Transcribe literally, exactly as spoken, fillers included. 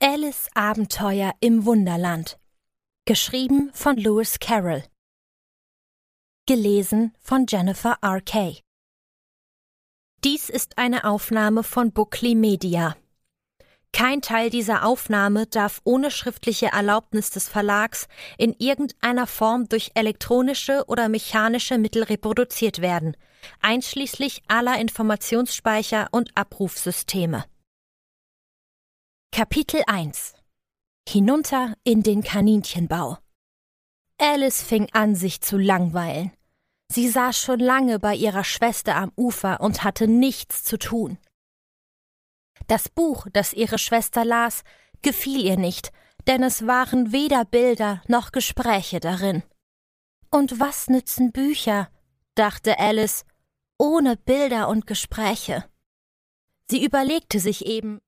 Alice Abenteuer im Wunderland. Geschrieben von Lewis Carroll. Gelesen von Jennifer R K. Dies ist eine Aufnahme von Bookly Media. Kein Teil dieser Aufnahme darf ohne schriftliche Erlaubnis des Verlags in irgendeiner Form durch elektronische oder mechanische Mittel reproduziert werden, einschließlich aller Informationsspeicher und Abrufsysteme. Kapitel eins. Hinunter in den Kaninchenbau. Alice fing an, sich zu langweilen. Sie saß schon lange bei ihrer Schwester am Ufer und hatte nichts zu tun. Das Buch, das ihre Schwester las, gefiel ihr nicht, denn es waren weder Bilder noch Gespräche darin. Und was nützen Bücher, dachte Alice, ohne Bilder und Gespräche? Sie überlegte sich eben,